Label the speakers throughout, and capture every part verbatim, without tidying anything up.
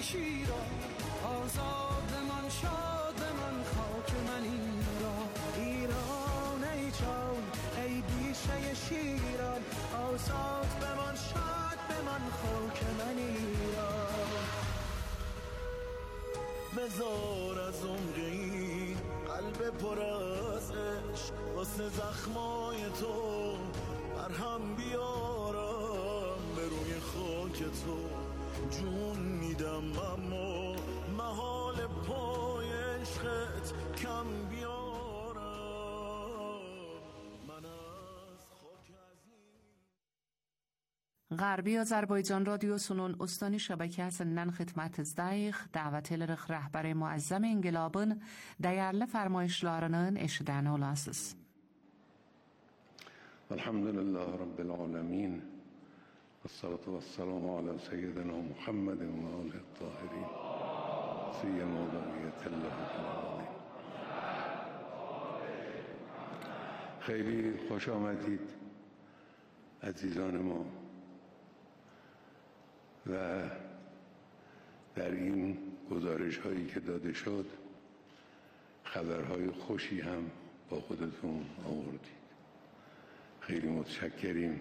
Speaker 1: شیران آزاد من شاد من خاک من ایران ایران ای جان ای بیشه شیران آزاد به من شاد به من خاک من ایران
Speaker 2: بذار از عمر این قلب پر از عشق واسه زخمای تو مرهم بیارم به روی خاک تو جون میدم اما محال پای عشقت کم بیارم من از خاک عظیم.
Speaker 3: غربی Azerbaycan Radyosu'nun Ustani şebekəsindən xidmətinizdəyik. Dəvət edirik rəhbəri müəzzəm inqilabın dəyərli fərmayışlarının eşidəni olasınız.
Speaker 4: Elhamdülillah Rabbil alemin. Vessalatu vesselamu ala seyyidina Muhammedin ve alihi tahirin. Siyyema daviyetillahi teala. خیلی خوش آمدید عزیزان ما و در این گزارش هایی که داده شد خبرهای خوشی هم با خودتون آوردید. خیلی متشکریم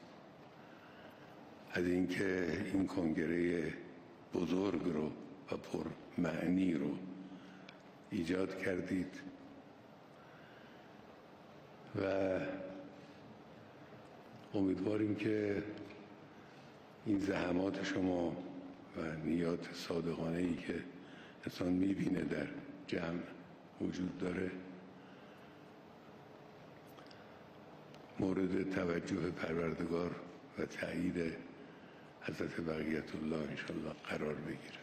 Speaker 4: از اینکه این کنگره بزرگ رو و پر معنی رو ایجاد کردید و امیدواریم که این زحمات شما و نیات صادقانه‌ای که انسان می‌بینه در جمع وجود داره مورد توجه پروردگار و تایید حضرت بقیت الله انشالله قرار بگیره.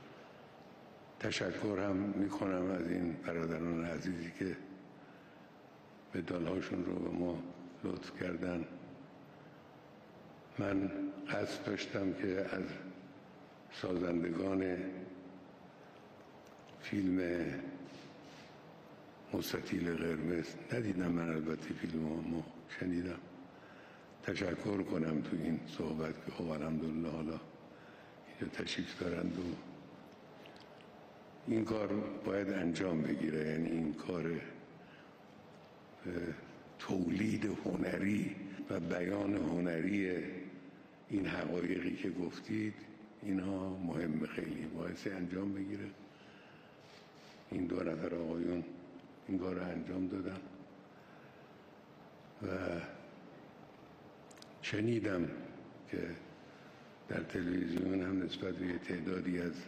Speaker 4: تشکر هم میکنم از این برادران عزیزی که مدال‌هاشون رو به ما لطف کردن. من قصد داشتم که از سازندگان فیلم مستطیل قرمز ندیدم، من البته فیلم اما شنیدم، تشکر کنم تو این صحبت که خب الحمدلله حالا اینجا تشریف دارند و این کار باید انجام بگیره. یعنی این کار تولید هنری و بیان هنری این حقایقی که گفتید اینها مهمه، خیلی باعث انجام بگیره. این دو نفر آقایون این کار رو انجام دادن و شنیدم که در تلویزیون هم نسبت به تعدادی از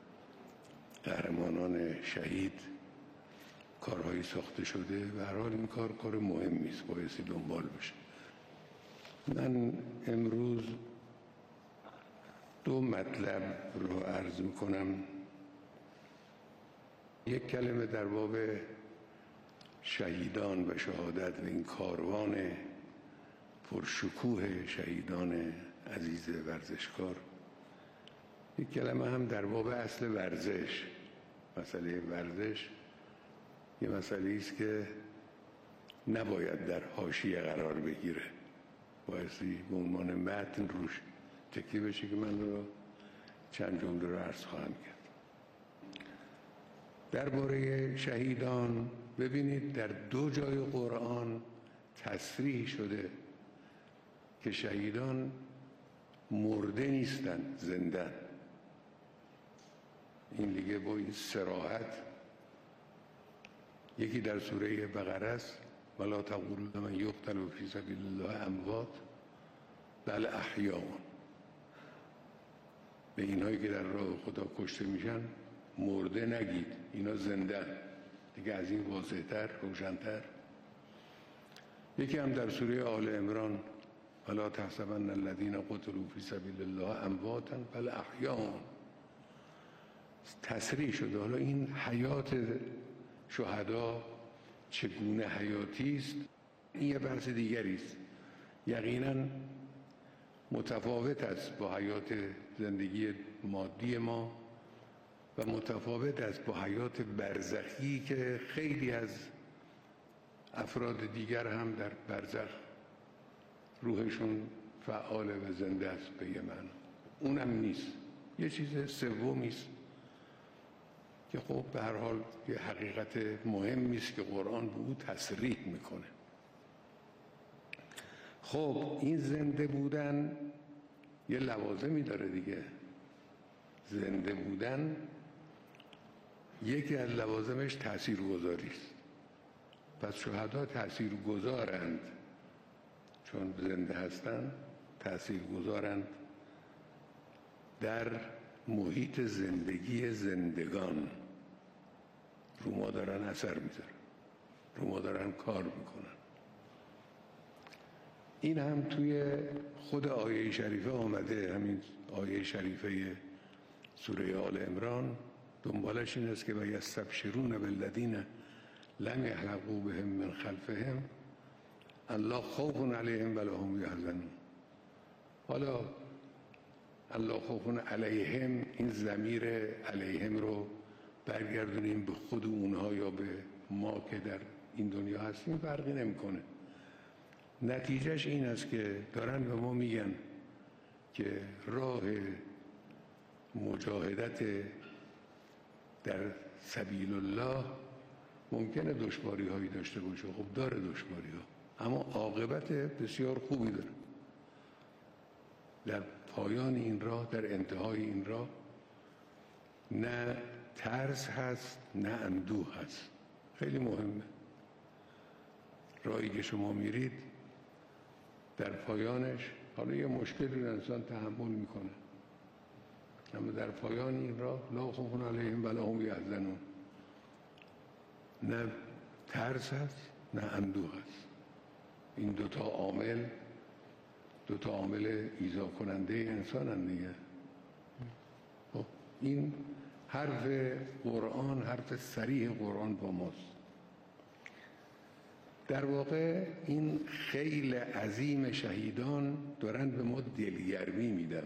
Speaker 4: قهرمانان شهید کارهایی ساخته شده و هر حال این کار کار مهمی است، بایستی دنبال بشه. من امروز دو مطلب رو عرض میکنم. یک کلمه در باب شهیدان و شهادت و این کاروان پرشکوه شهیدان عزیز ورزشکار، یک کلمه هم در باب اصل ورزش. مسئله ورزش یه مسئله است که نباید در حاشیه قرار بگیره، بایستی به عنوان متن روش تکیه بشه که من رو چند جمله رو عرض خواهم کرد. درباره شهیدان ببینید در دو جای قرآن تصریح شده که شهیدان مرده نیستن، زندن. این دیگه با این صراحت، یکی در سوره بقره است ولا تقولوا لمن یقتل فی سبیل الله اموات بل احیاء. به اینایی که در راه خدا کشته میشن مرده نگید، اینا زنده. دیگه از این واضح‌تر، روشن‌تر. یکی هم در سوره آل عمران ولا تحسبن الذين قتلوا فی سبیل الله امواتا بل احیاء. تصریح شده. حالا این حیات شهدا چگونه حیاتی است این یه بحث دیگری است، یقینا متفاوت است با حیات زندگی مادی ما و متفاوت است با حیات برزخی که خیلی از افراد دیگر هم در برزخ روحشون فعال و زنده است به یه معنی. اونم نیست، یه چیز سومی است که خب به هر حال یه حقیقت مهمی است که قرآن به او تصریح میکنه. خب این زنده بودن یه لوازمی داره دیگه. زنده بودن یکی از لوازمش تاثیرگذاری است. پس شهدا تاثیرگذارند، چون زنده هستند تاثیرگذارند در محیط زندگی زندگان. رو ما دارن اثر میذارن، رو ما دارن کار میکنن. این هم توی خود آیه شریفه آمده، همین آیه شریفه سوره آل عمران دنبالش این است که و یستبشرون بالذین لم یلحقوا بهم من خلفهم الا خوف علیهم ولا هم یحزنون. حالا الا خوف علیهم، این ضمیر علیهم رو برگردونیم به خود اونها یا به ما که در این دنیا هستیم فرقی نمیکنه. نتیجهش این است که دارن به ما میگن که راه مجاهدت در سبیل الله ممکنه دشواری هایی داشته باشه. خب داره دشواری ها، اما عاقبت بسیار خوبی داره. در پایان این راه، در انتهای این راه، نه ترس هست نه اندوه هست. خیلی مهمه. راهی که شما میرید در پایانش حالا یه مشکلی انسان تحمل میکنه، اما در پایان این راه لا خوف علیهم ولا هم یحزنون، نه ترس هست نه اندوه هست. این دوتا عامل دوتا عامل ایذا کننده انسان هم دیگه. خب این حرف قرآن، حرف صریح قرآن با ماست. در واقع این خیل عظیم شهیدان دارن به ما دلگرمی میدن.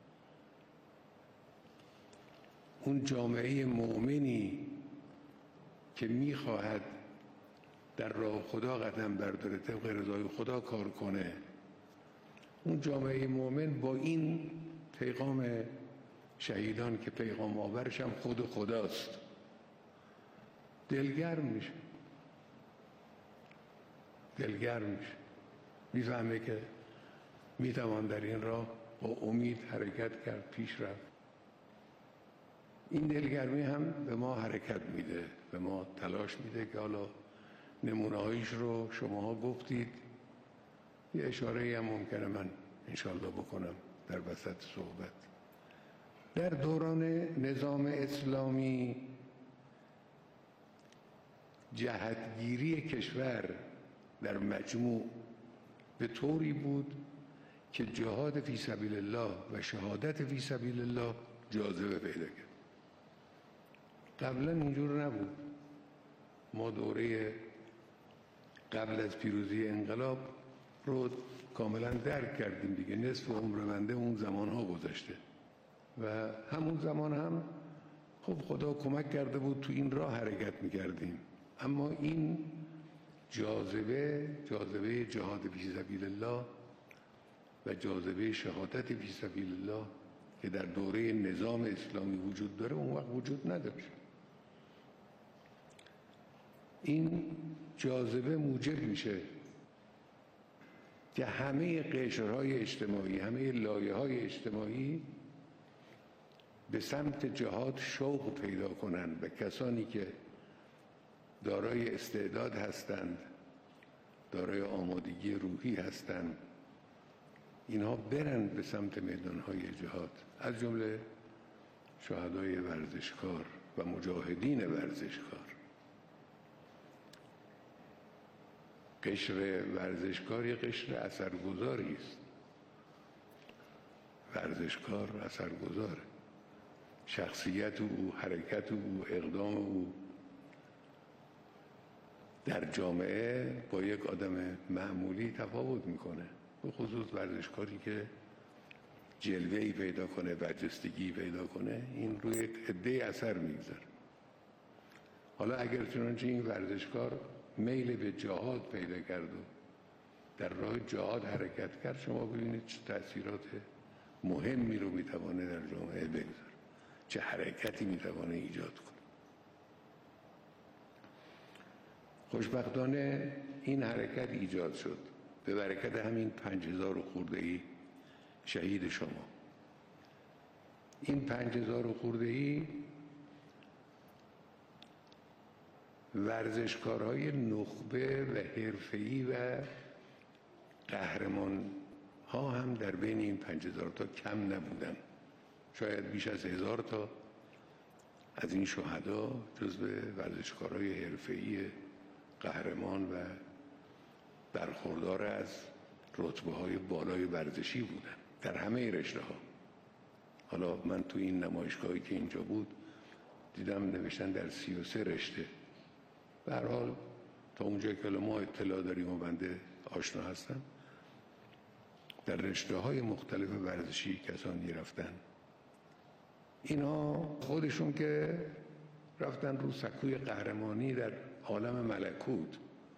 Speaker 4: اون جامعه مؤمنی که میخواهد در راه خدا قدم برداره، طبق رضای خدا کار کنه، اون جامعه مؤمن با این پیغام شهیدان که پیغام آورش هم خود خداست دلگرم میشه. دلگرم میشه، میفهمه که میتوان در این راه با امید حرکت کرد، پیش رفت. این دلگرمی هم به ما حرکت میده، به ما تلاش میده که حالا نمونه‌هایش رو شماها گفتید، یه اشاره هم ممکنه من انشالله بکنم در وسط صحبت. در دوران نظام اسلامی جهتگیری کشور در مجموع به طوری بود که جهاد فی سبیل الله و شهادت فی سبیل الله جاذبه پیدا کرد. قبلا اینجور نبود. ما دوره قبل از پیروزی انقلاب رو کاملا درک کردیم دیگه. نصف عمر بنده اون زمان ها گذشته و همون زمان هم خب خدا کمک کرده بود تو این راه حرکت میکردیم. اما این جاذبه جاذبه جهاد فی سبیل الله و جاذبه شهادت فی سبیل الله که در دوره نظام اسلامی وجود داره اون وقت وجود نداشت. این جاذبه موجب میشه که همه قشرهای اجتماعی، همه لایه‌های اجتماعی به سمت جهاد شوق پیدا کنند و کسانی که دارای استعداد هستند، دارای آمادگی روحی هستند، اینها برند به سمت میدانهای جهاد، از جمله شهدای ورزشکار و مجاهدین ورزشکار. قشر ورزشکار یه قشر اثرگذاری است. ورزشکار اثرگذاره. شخصیت او، حرکت او، اقدام او در جامعه با یک آدم معمولی تفاوت میکنه، به خصوص ورزشکاری که جلوه‌ای پیدا کنه، برجستگی پیدا کنه، این روی یک عده اثر میگذاره. حالا اگر چنانچه این ورزشکار میل به جهاد پیدا کرد و در راه جهاد حرکت کرد، شما ببینید چه تأثیرات مهمی رو میتوانه در جامعه بگذاره، چه حرکتی میتوانه ایجاد کنه. خوشبختانه این حرکت ایجاد شد به برکت همین پنج هزار و خورده‌ای شهید شما. این پنج هزار و خورده‌ای ورزشکارهای نخبه و حرفه‌ای و قهرمان ها هم در بین این پنج هزار تا کم نبودن. شاید بیش از هزار تا از این شهدا جزو ورزشکارهای حرفه‌ای قهرمان و برخوردار از رتبه‌های بالای ورزشی بودن در همه رشته‌ها. حالا من تو این نمایشگاهی که اینجا بود دیدم نوشتن در سی و سه رشته. به هر حال تا اونجا که ما اطلاع داریم و بنده آشنا هستم در رشته‌های مختلف ورزشی کسانی رفتن. اینا خودشون که رفتن رو سکوی قهرمانی در عالم ملکوت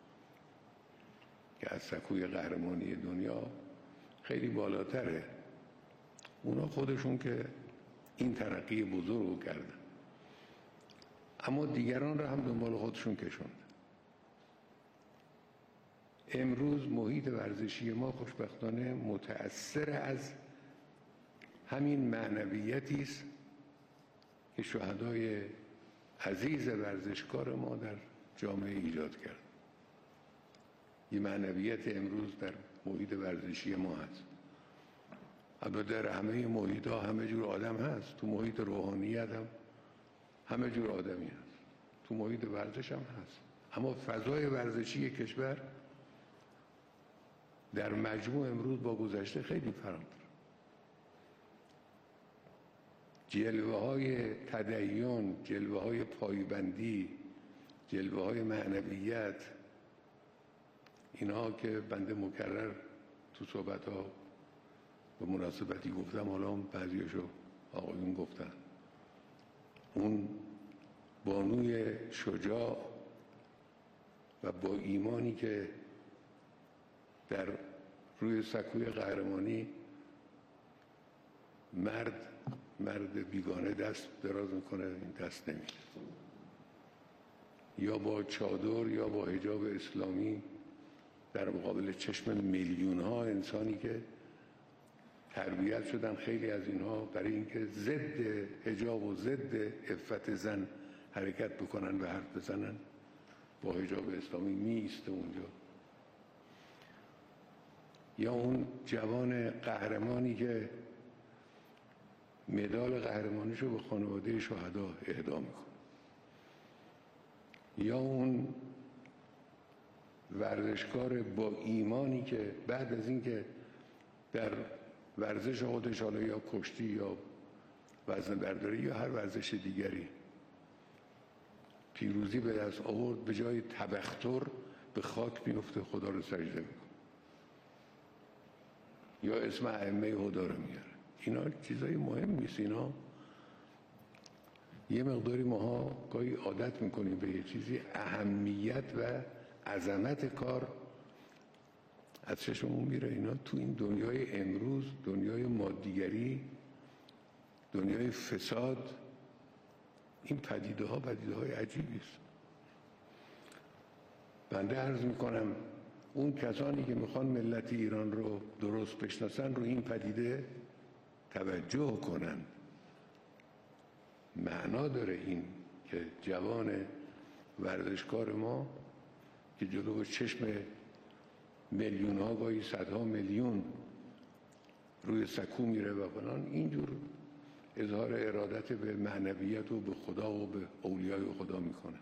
Speaker 4: که از سکوی قهرمانی دنیا خیلی بالاتره، اونا خودشون که این ترقی بزرگ رو کردن، اما دیگران رو هم دنبال خودشون کشوند. امروز محیط ورزشی ما خوشبختانه متأثر از همین معنویتی است که شهدای عزیز ورزشکار ما در جامعه ایجاد کرد. این معنویت امروز در محیط ورزشی ما هست. البته در همه محیط ها همه جور آدم هست، تو محیط روحانیت هم همه جور آدمی هست، تو محیط ورزش هم هست، اما فضای ورزشی کشور در مجموع امروز با گذشته خیلی فرق داره. جلوه های تدین، جلوه های پایبندی، جلوه های معنویت، اینها که بنده مکرر تو صحبت ها به مناسبتی گفتم، حالا بعضیاشو آقایون گفتن، اون بانوی شجاع و با ایمانی که در روی سکوی قهرمانی مرد مرد بیگانه دست دراز میکنه، این دست نمیده، یا با چادر یا با حجاب اسلامی در مقابل چشم میلیون ها انسانی که تربیت شدن، خیلی از اینها برای اینکه ضد حجاب و ضد عفت زن حرکت بکنن و حرف بزنن، با حجاب اسلامی میسته اونجا. یا اون جوان قهرمانی که مدال قهرمانیشو به خانواده شهدا اهدا میکنه، یا اون ورزشکار با ایمانی که بعد از اینکه در ورزش خودش، حالا یا کشتی یا وزن برداری یا هر ورزش دیگری، پیروزی به دست آورد، به جای تبختر به خاک میفته، خدا رو سجده میکنه یا اسم ائمه هدا رو میاره. اینا چیزای مهم نیست. اینا یه مقداری ماها گاهی عادت میکنیم به یه چیزی، اهمیت و عظمت کار از چشممون میره. اینا تو این دنیای امروز، دنیای مادیگری، دنیای فساد، این پدیده ها پدیده های عجیبی است. بنده عرض میکنم اون کسانی که میخوان ملت ایران رو درست بشناسن رو این پدیده توجه کنن. معنا داره این که جوان ورزشکار ما که جلو چشم میلیون ها، گاهی صدها میلیون روی سکو میره و فلان، اینجور اظهار ارادت به معنویت و به خدا و به اولیای خدا میکنه.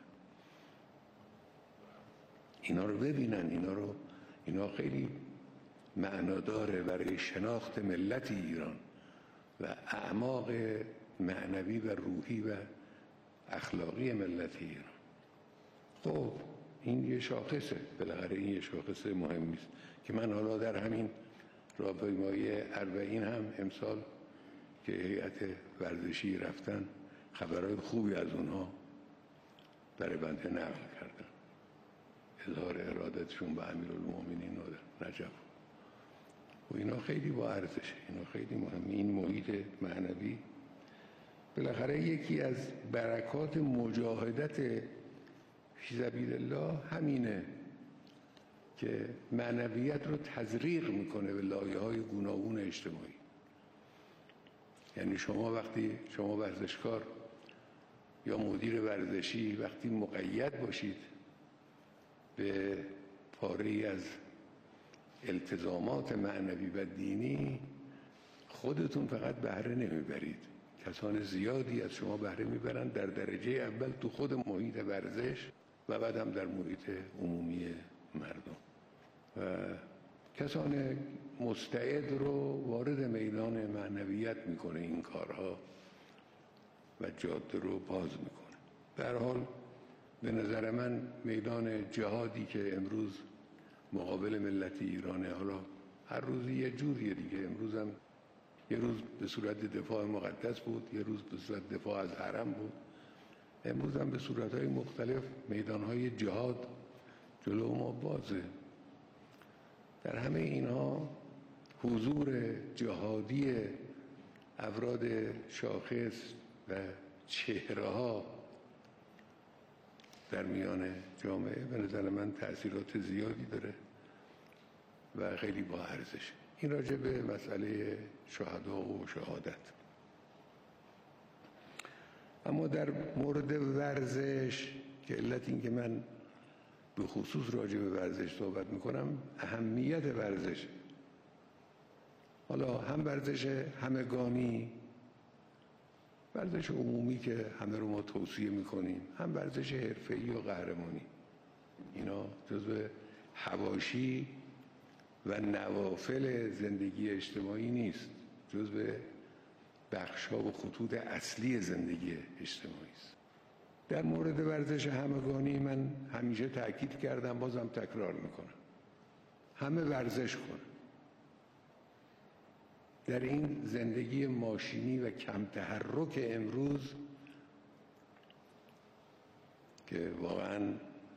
Speaker 4: اینا رو ببینن، اینا رو اینا خیلی معنا داره برای شناخت ملت ایران و اعماق معنوی و روحی و اخلاقی ملت ایران. خب این یه شاخصه، بالاخره این یه شاخص مهمی است که من حالا در همین راهپیمایی اربعین هم امسال که هیئت ورزشی رفتن، خبرهای خوبی از اونها برای بنده نقل کردن، اظهار ارادتشون به امیرالمومنین و نجف. و اینا خیلی با ارزشه، اینا خیلی مهمه. این محیط معنوی بالاخره یکی از برکات مجاهدت فی سبیل الله همینه که معنویت رو تزریق میکنه به لایه‌های گوناگون اجتماعی. یعنی شما وقتی شما ورزشکار یا مدیر ورزشی وقتی مقید باشید به پاره‌ای از التزامات معنوی و دینی، خودتون فقط بهره نمیبرید، کسان زیادی از شما بهره میبرن، در درجه اول تو خود محیط ورزش و بعد هم در محیط عمومی مردم. و کسان مستعد رو وارد میدان معنویت میکنه این کارها و جاده رو باز میکنه. در حال به نظر من میدان جهادی که امروز مقابل ملت ایرانه، حالا هر روزی یه جوریه دیگه، امروز هم یه روز به صورت دفاع مقدس بود، یه روز به صورت دفاع از حرم بود، امروز هم به صورتهای مختلف میدانهای جهاد جلو ما بازه. در همه اینها حضور جهادی افراد شاخص و چهره‌ها در میان جامعه به نظر من تأثیرات زیادی داره و خیلی با ارزشه. این راجع به مسئله شهدا و شهادت. اما در مورد ورزش که علت این که من به خصوص راجع به ورزش صحبت میکنم، اهمیت ورزش، حالا هم ورزش همگانی، ورزش عمومی که همه رو ما توصیه میکنیم، هم ورزش حرفه‌ای و قهرمانی، اینا جزو حواشی و نوافل زندگی اجتماعی نیست، جزو بخش‌ها و خطوط اصلی زندگی اجتماعی است. در مورد ورزش همگانی من همیشه تأکید کردم، بازم تکرار میکنم، همه ورزش کنن. در این زندگی ماشینی و کم تحرک امروز که واقعا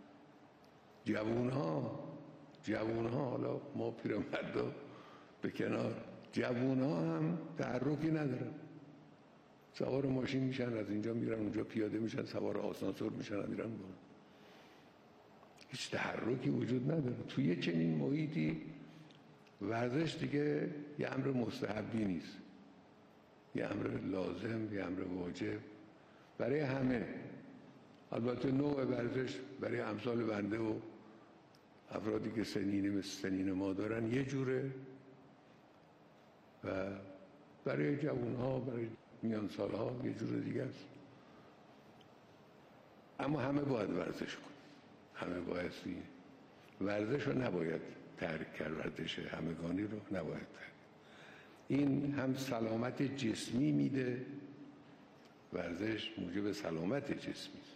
Speaker 4: جوانها جوانها حالا ما پیرمردا به کنار، جوانها هم تحرکی ندارن، سوار ماشین میشن، از اینجا میرن اونجا، پیاده میشن، سوار آسانسور میشن، میرن بالا، هیچ تحرکی وجود نداره. توی چنین محیطی ورزش دیگه یه امر مستحبی نیست، یه امر لازم، یه امر واجب برای همه. البته نوع ورزش برای امثال بنده و افرادی که سنین مثل سنین ما دارن یه جوره و برای جوانها، برای میان سالها یه جور دیگه است. اما همه باید ورزش کن، همه باید ورزش رو نباید ترک کرد، ورزش همگانی رو نباید ترک. این هم سلامت جسمی میده، ورزش موجب سلامت جسمی است.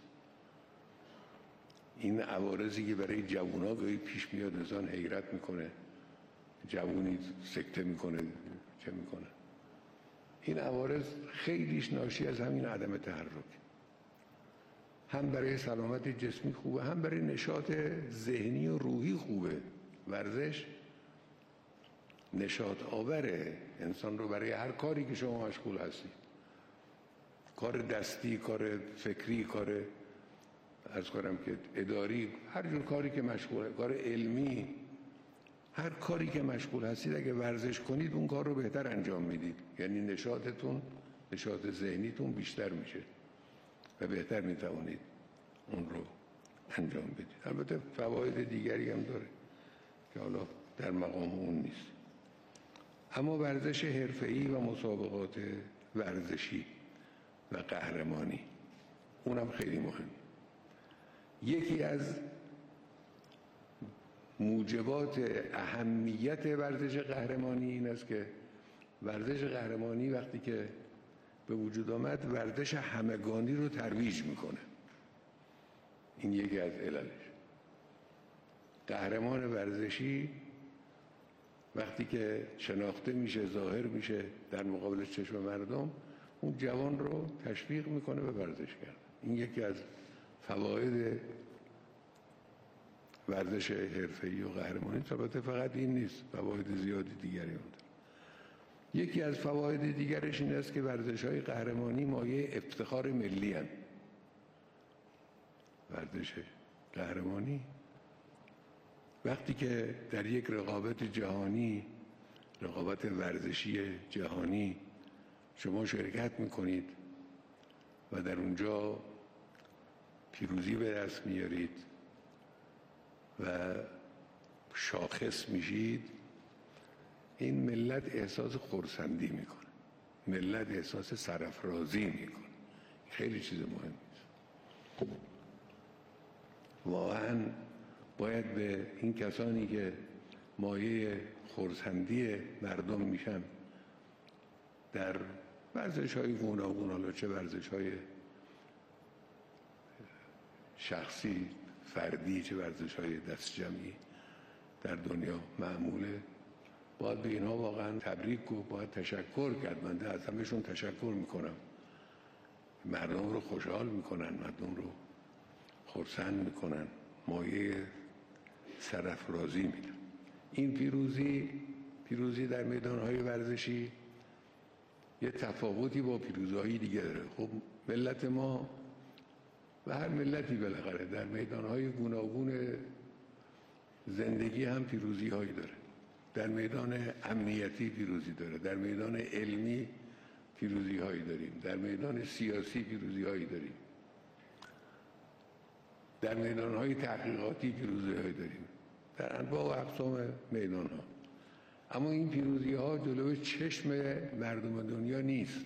Speaker 4: این عوارضی که برای جوونا گاهی پیش میاد انسان حیرت میکنه، جوونی سکته میکنه چه میکنه، این عوارض خیلیش ناشی از همین عدم تحرک. هم برای سلامت جسمی خوبه، هم برای نشاط ذهنی و روحی خوبه. ورزش نشاط آوره انسان رو برای هر کاری که شما مشغول هستید، کار دستی، کار فکری، کار عرض کنم که اداری، هر جور کاری که مشغوله، کار علمی، هر کاری که مشغول هستید اگه ورزش کنید اون کار رو بهتر انجام میدید، یعنی نشاطتون، نشاط ذهنیتون بیشتر میشه و بهتر میتوانید اون رو انجام بدید. البته فواید دیگری هم داره که حالا در مقام اون نیست. اما ورزش حرفه‌ای و مسابقات ورزشی و قهرمانی اونم خیلی مهم. یکی از موجبات اهمیت ورزش قهرمانی این است که ورزش قهرمانی وقتی که به وجود آمد ورزش همگانی رو ترویج میکنه. این یکی از عللش. قهرمان ورزشی وقتی که شناخته میشه، ظاهر میشه در مقابل چشم مردم، اون جوان رو تشویق میکنه به ورزش کردن. این یکی از فواید ورزش حرفه‌ای و قهرمانی. البته فقط این نیست، فواید زیادی دیگری هم داره. یکی از فواید دیگرش این است که ورزش‌های قهرمانی مایه افتخار ملی هستند. ورزش قهرمانی وقتی که در یک رقابت جهانی، رقابت ورزشی جهانی شما شرکت میکنید و در اونجا پیروزی به دست میارید و شاخص میشید، این ملت احساس خرسندی میکنه، ملت احساس سرافرازی میکنه. خیلی چیز مهمی است. واقعا باید به این کسانی که مایه خرسندی مردم میشن در ورزش‌های گوناگون، حالا چه ورزش‌های شخصی فردی چه ورزش‌های دست جمعی در دنیا معموله، باید به اینها واقعا تبریک و باید تشکر کرد. من از همه‌شون تشکر میکنم. مردم رو خوشحال میکنن، مردم رو خرسند میکنن، مایه سرافرازی میدن. این پیروزی پیروزی در میدان‌های ورزشی یه تفاوتی با پیروزی‌های دیگه داره. خب ملت ما و هر ملتی بالاخره در میدان‌های گوناگون زندگی هم پیروزی‌هایی داره. در میدان امنیتی پیروزی داره، در میدان علمی پیروزی‌هایی داریم، در میدان سیاسی پیروزی‌هایی داریم، در میدان‌های تحقیقاتی پیروزی‌هایی داریم، در انواع و اقسام میدان‌ها. اما این پیروزی‌ها جلوی چشم مردم دنیا نیست.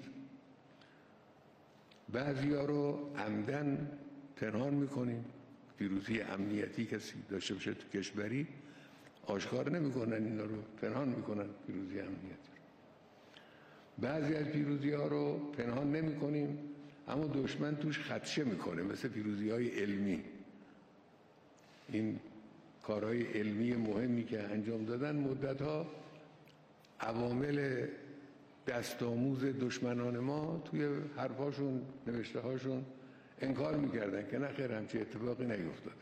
Speaker 4: بعضی‌ها رو عمدن پنهان می‌کنیم. پیروزی امنیتی کسی داشته باشه تو کشوری آشکار نمی‌کنن، اینا رو پنهان می‌کنن پیروزی امنیتی. بعضی از پیروزی‌ها رو پنهان نمی‌کنیم اما دشمن توش خدشه می‌کنه، مثل پیروزی‌های علمی. این کارهای علمی مهمی که انجام دادن مدت‌ها عوامل دستآموز دشمنان ما توی حرفاشون، نوشته‌هاشون انکار می‌کردن که نه خیر همچین اتفاقی نیفتاده.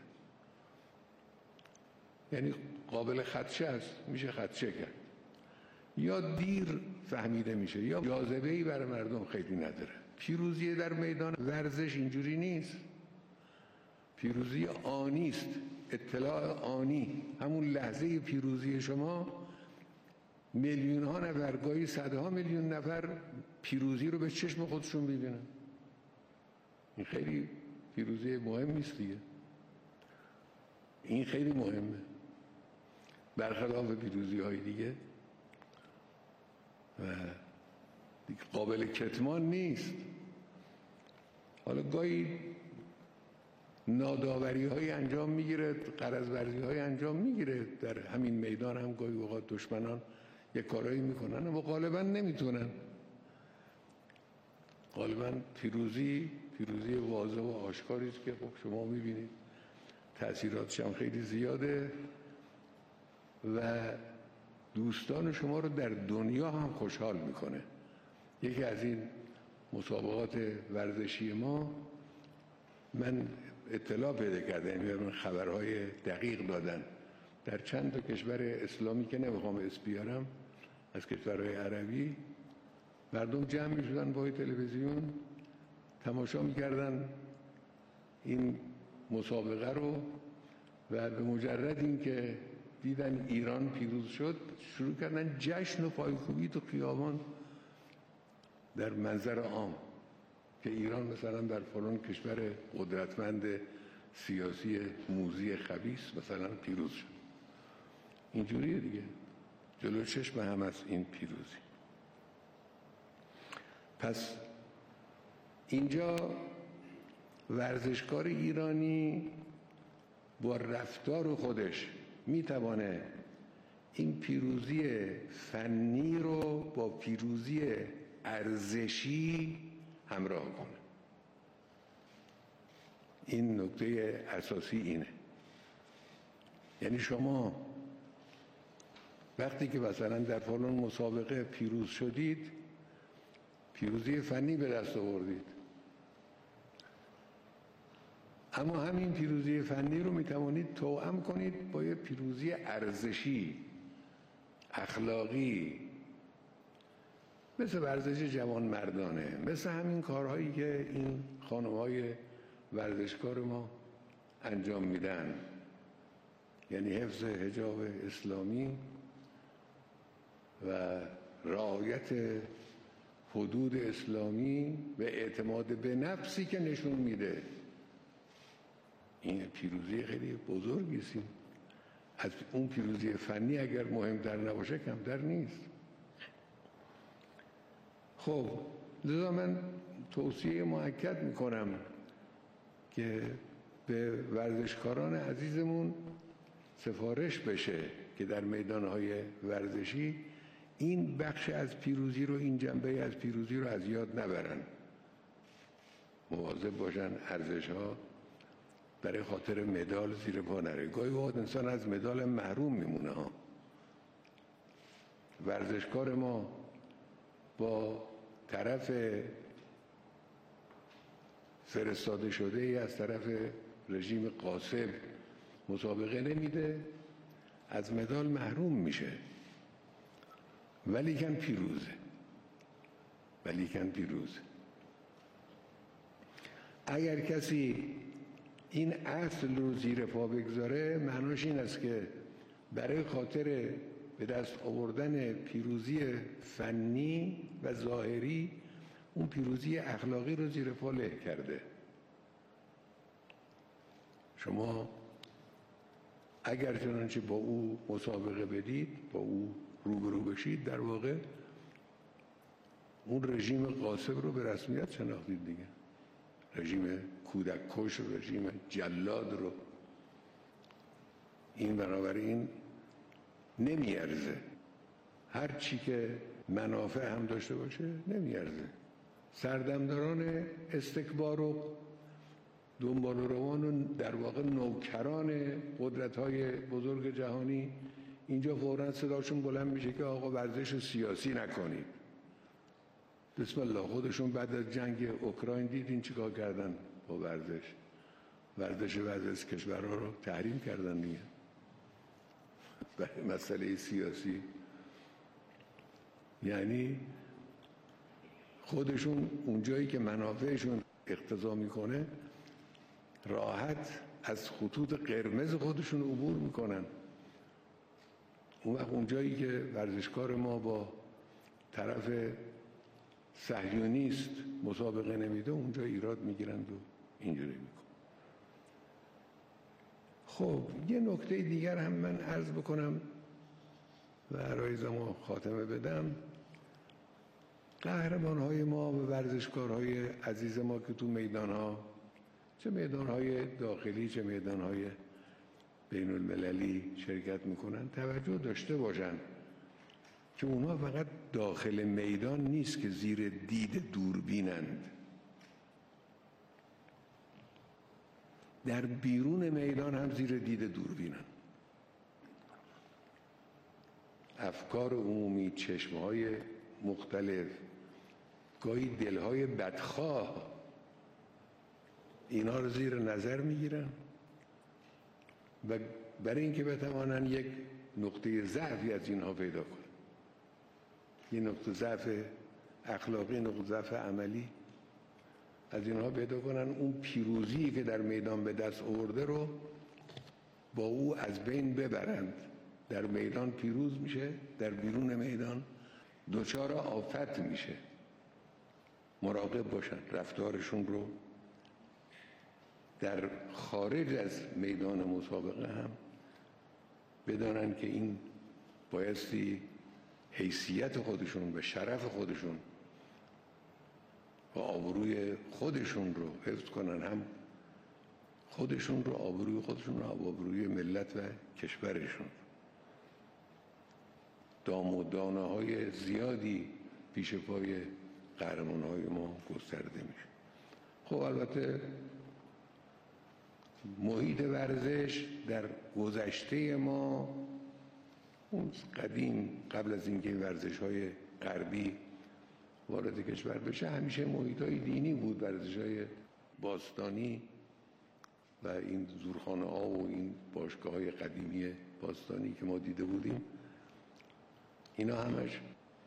Speaker 4: یعنی قابل خدشه است، میشه خدشه کرد. یا دیر فهمیده میشه یا جاذبه‌ای برای مردم خیلی نداره. پیروزی در میدان ورزش اینجوری نیست. پیروزی آنی است، اطلاع آنی. همون لحظه پیروزی شما میلیون ها نفر، گاهی صدها میلیون نفر پیروزی رو به چشم خودشون ببینن. این خیلی پیروزی مهمی است دیگه. این خیلی مهمه، برخلاف پیروزی های دیگه و دیگه قابل کتمان نیست. حالا گاهی ناداوری های انجام میگیره، غرض ورزی های انجام میگیره در همین میدان هم گاهی اوقات دشمنان یک کارایی میکنن اما غالبا نمیتونن. غالبا پیروزی پیروزی واضح و آشکاری است که خب شما میبینید تأثیراتش هم خیلی زیاده و دوستان شما رو در دنیا هم خوشحال میکنه. یکی از این مسابقات ورزشی ما، من اطلاع پیدا کردم، یعنی من خبرهای دقیق دادن، در چند تا کشور اسلامی که نمیخوام اسم بیارم از کشورهای عربی، مردم جمع میشدن با تلویزیون تماشا میکردن این مسابقه رو و به مجرد اینکه دیدن ایران پیروز شد شروع کردن جشن و پایکوبی تو خیابان در منظر عام که ایران مثلا در فلان کشور قدرتمند سیاسی موذی خبیث مثلا پیروز شد. اینجوریه دیگه، جلو چشم هم از این پیروزی. پس اینجا ورزشکار ایرانی با رفتار خودش میتوانه این پیروزی فنی رو با پیروزی ارزشی همراه کنه. این نکته اساسی اینه. یعنی شما وقتی که مثلا در فلان مسابقه پیروز شدید، پیروزی فنی به دست آوردید، اما همین پیروزی فنی رو میتوانید توأم کنید با یه پیروزی ارزشی، اخلاقی، مثل ورزش جوان مردانه، مثل همین کارهایی که این خانم‌های ورزشکار ما انجام میدن، یعنی حفظ حجاب اسلامی و رعایت حدود اسلامی و اعتماد به نفسی که نشون میده. این پیروزی خیلی بزرگی است. از اون پیروزی فنی اگر مهمتر نباشه کمتر نیست. خب لذا من توصیه مؤکد میکنم که به ورزشکاران عزیزمون سفارش بشه که در میدانهای ورزشی این بخش از پیروزی رو، این جنبه از پیروزی رو از یاد نبرن، مواظب باشن ارزش‌ها برای خاطر مدال زیر پا نره. گاهی اوقات انسان از مدال محروم میمونه ها. ورزشکار ما با طرف فرستاده شده ای از طرف رژیم غاصب مسابقه نمیده، از مدال محروم میشه، ولیکن پیروزه، ولیکن پیروزه. اگر کسی این اصل رو زیر پا بگذاره، معناش این است که برای خاطر به دست آوردن پیروزی فنی و ظاهری اون پیروزی اخلاقی رو زیر پا له کرده. شما اگر چنانچه با او مسابقه بدید، با او روبرو بشید، در واقع اون رژیم غاصب رو به رسمیت شناختید دیگه. رژیم کودک کش و رژیم جلاد رو. این بنابراین نمیارزه. هر چی که منافع هم داشته باشه نمیارزه. سردمداران استکبار و دنبال روان و در واقع نوکران قدرت‌های بزرگ جهانی اینجا فوراً صداشون بلند میشه که آقا ورزش سیاسی نکنید. بسم الله، خودشون بعد از جنگ اوکراین دیدین چیکار کردن با ورزش. ورزش ورزش کشورها رو تحریم کردن دیگه برای مسئله سیاسی. یعنی خودشون اونجایی که منافعشون اقتضا میکنه راحت از خطوط قرمز خودشون عبور میکنن. اون وقت اونجایی که ورزشکار ما با طرف صهیونیست مسابقه نمیده، اونجا ایراد میگیرند و اینجوری میکن. خب یه نکته دیگر هم من عرض بکنم و عرایزمو خاتمه بدم. قهرمانهای ما و ورزشکارهای عزیز ما که تو میدانها، چه میدانهای داخلی چه میدانهای بین المللی شرکت میکنن، توجه داشته باشن که اونها فقط داخل میدان نیست که زیر دید دوربینند، در بیرون میدان هم زیر دید دوربینند. افکار عمومی، چشمهای مختلف، گاهی دلهای بدخواه اینا رو زیر نظر میگیرن و برای اینکه بتوانن یک نقطه ضعفی از اینها پیدا کنن، یه نقطه ضعف اخلاقی، نقطه ضعف عملی از اینها پیدا کنن، اون پیروزی که در میدان به دست آورده رو با او از بین ببرند. در میدان پیروز میشه، در بیرون میدان دچار آفت میشه. مراقب باشن، رفتارشون رو در خارج از میدان مسابقه هم بدانن که این بایستی حیثیت خودشون و شرف خودشون و آبروی خودشون رو حفظ کنن، هم خودشون رو، آبروی خودشون رو، آبروی ملت و کشورشون. دام و دانه های زیادی پیش پای قهرمان های ما گسترده میشه. خب البته محیط ورزش در گذشته ما، اون قدیم قبل از اینکه ورزش های غربی وارد کشور بشه، همیشه محیط های دینی بود. ورزش های باستانی و این زورخانه ها و این باشگاه های قدیمی باستانی که ما دیده بودیم، اینا همش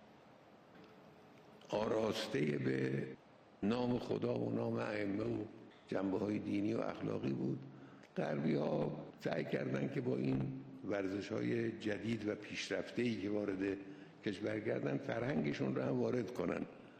Speaker 4: آراسته به نام خدا و نام ائمه و جنبه های دینی و اخلاقی بود. غربی ها سعی کردن که با این ورزش های جدید و پیشرفته‌ای که وارد کشور کردن فرهنگشون رو هم وارد کنن.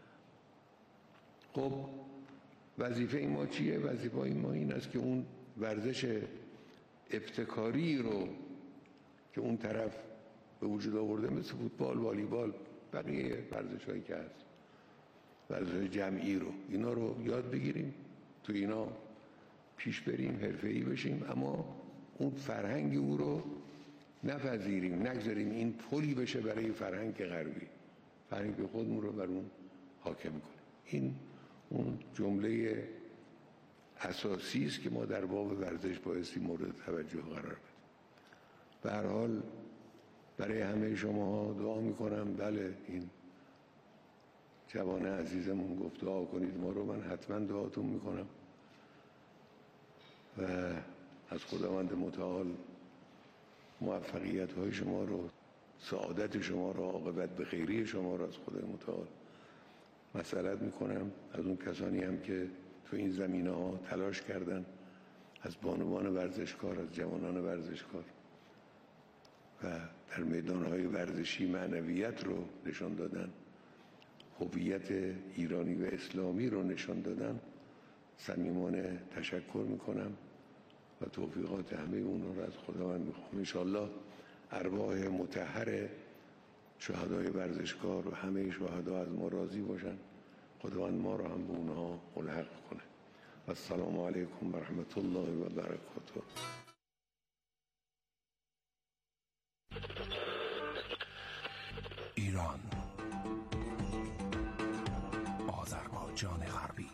Speaker 4: خب وظیفه ما چیه؟ وظیفه ما این است که اون ورزش ابتکاری رو که اون طرف به وجود آورده، مثل فوتبال، والیبال، بقیه ورزش هایی که هست، ورزش جمعی رو، اینا رو یاد بگیریم، تو اینا پیش بریم، حرفه‌ای بشیم، اما اون فرهنگ او رو نپذیریم، نگذاریم این پلی بشه برای فرهنگ غربی، فرهنگ خودمون رو بر اون حاکم کنیم. این اون جمله اساسی است که ما در باب ورزش بایستی مورد توجه قرار بدیم. به هر حال برای همه شما دعا میکنم. بله، این جوان عزیزمون گفت دعا کنید ما رو، من حتما دعاتون میکنم و از خداوند متعال موفقیت های شما رو، سعادت شما رو، عاقبت به خیری شما رو از خدای متعال مسئلت میکنم. از اون کسانی هم که تو این زمینه ها تلاش کردن، از بانوان ورزشکار، از جوانان ورزشکار و در میدانهای ورزشی معنویت رو نشان دادن، هویت ایرانی و اسلامی رو نشان دادن، صمیمانه تشکر میکنم و توفیقات همه اون رو از خداوند میخوام. انشالله ارواح مطهر شهدای ورزشکار و همه شهدا از ما راضی باشن، خداوند ما رو هم به اونها ملحق کنه. و السلام علیکم و رحمت الله و برکاته.
Speaker 5: ایران، آذربایجان غربی،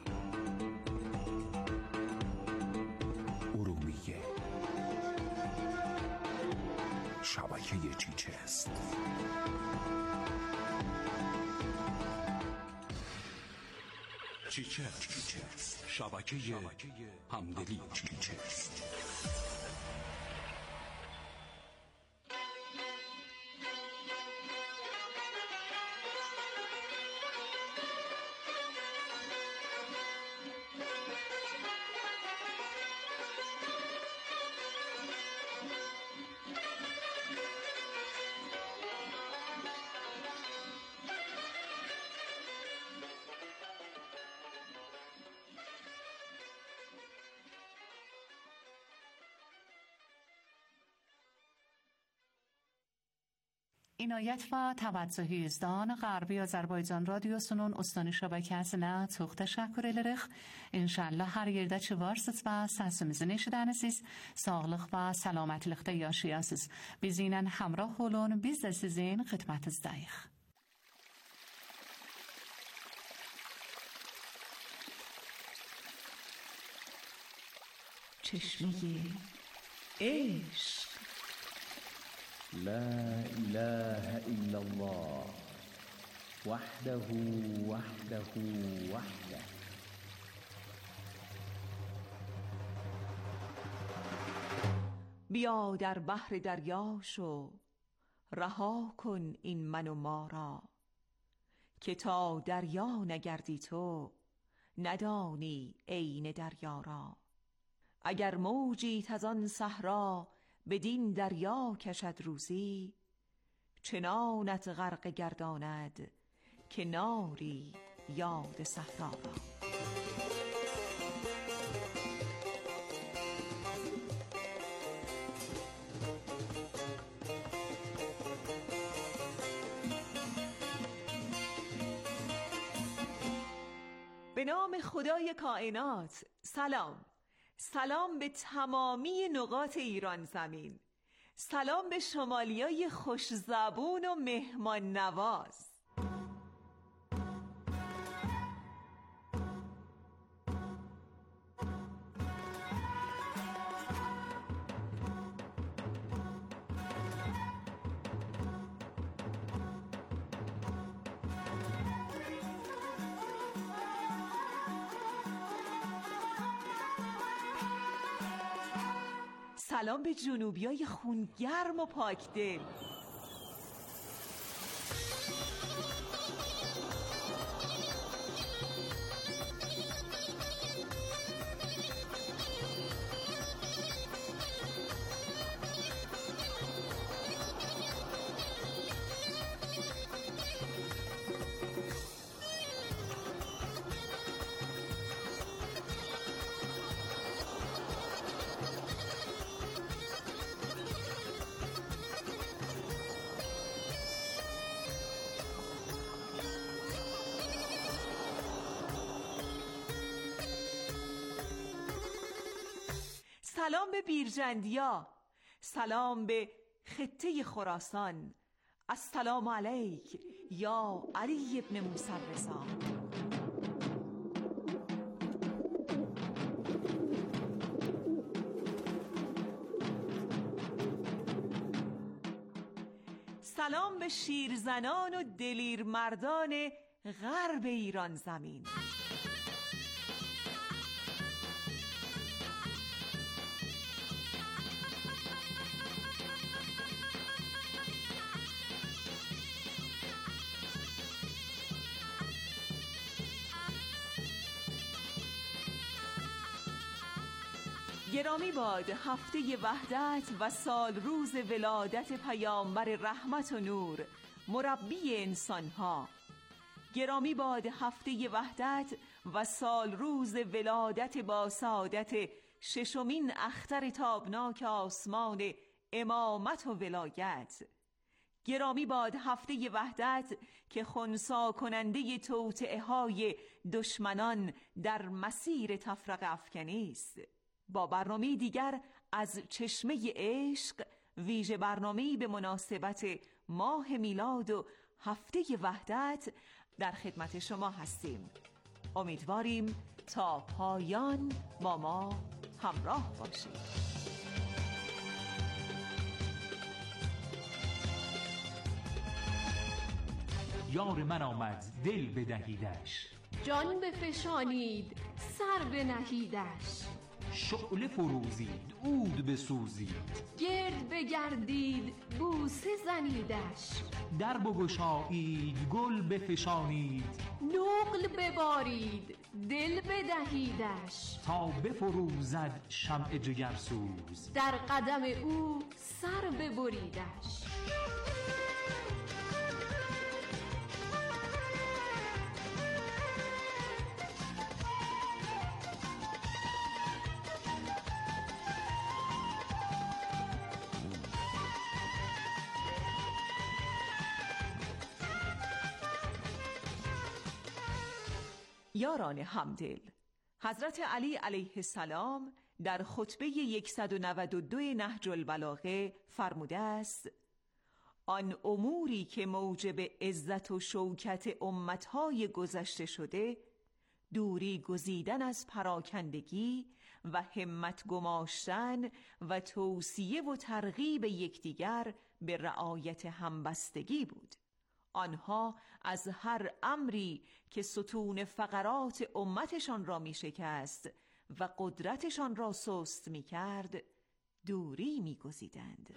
Speaker 5: ارومیه، شبکه چیچست، چیچست، شبکه همدلی چیچست.
Speaker 3: عنایت و توجه izdan غربی Azerbaycan radyosunun Ostani şəbəkəsinə çox təşəkkür edirik. İnşallah hər yerdə ki varsınız və səsimizi eşidənisiz, sağlıq və səlamətlikdə yaşayasınız. Bizimlə həmrah olun, biz də sizin xidmətinizdəyik. چشمه عشق.
Speaker 6: لا إله إلا الله وحده وحده وحده.
Speaker 7: بیا در بحر دریا شو، رها کن این من و ما را، که تا دریا نگردی تو ندانی عین دریا را. اگر موجیت از آن صحرا بدین دریا کشد روزی، چنانت غرق گرداند که ناری یاد صحرا را. به نام خدای کائنات. سلام، سلام به تمامی نقاط ایران زمین، سلام به شمالیای خوشزبون و مهمان نواز. سلام به جنوبیای خونگرم و پاکدل. سلام به بیرجندیا، سلام به خطه خراسان. السلام علیک یا علی ابن موسی الرضا. سلام به شیرزنان و دلیر مردان غرب ایران زمین. گرامی باد هفته وحدت و سال روز ولادت پیامبر رحمت و نور، مربی انسانها. گرامی باد هفته وحدت و سال روز ولادت با سعادت ششمین اختر تابناک آسمان امامت و ولایت. گرامی باد هفته وحدت که خنثی کننده توطئه های دشمنان در مسیر تفرقه افکنی است. با برنامه دیگر از چشمه عشق، ویژه برنامه‌ای به مناسبت ماه میلاد و هفته وحدت در خدمت شما هستیم. امیدواریم تا پایان با ما همراه باشید.
Speaker 8: یار من آمد دل بدهیدش،
Speaker 9: جان بفشانید سر بنهیدش.
Speaker 8: شعله فروزید عود بسوزید،
Speaker 9: گرد بگردید بوسه زنیدش.
Speaker 8: در بگشایید گل بفشانید،
Speaker 9: نقل ببارید دل بدهیدش.
Speaker 8: تا بفروزد شمع جگرسوز،
Speaker 9: در قدم او سر ببریدش.
Speaker 7: یاران همدل، حضرت علی علیه السلام در خطبه صد و نود و دو نهج البلاغه فرموده است: آن اموری که موجب عزت و شوکت امتهای گذشته شده، دوری گزیدن از پراکندگی و همت گماشتن و توصیه و ترغیب یکدیگر به رعایت همبستگی بود. آنها از هر امری که ستون فقرات امتشان را می شکست و قدرتشان را سست می کرد دوری می گزیدند.